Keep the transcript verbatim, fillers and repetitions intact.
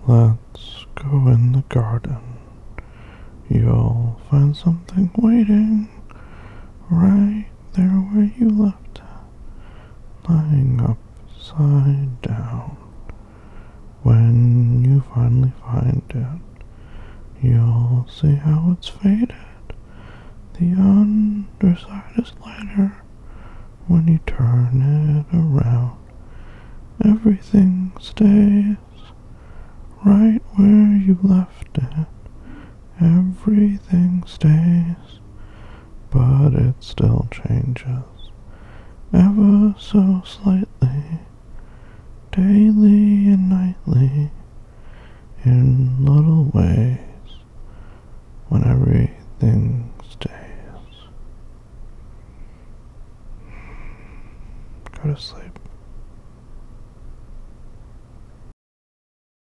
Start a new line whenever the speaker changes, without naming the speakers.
Let's go in the garden. You'll find something waiting right there where you left it, lying upside down. When you finally find it, you'll see how it's faded. The underside is lighter when you turn it around. Everything stays right where you left it. Everything stays, but it still changes ever so slightly, daily and nightly, in little ways, when everything stays. Go to sleep.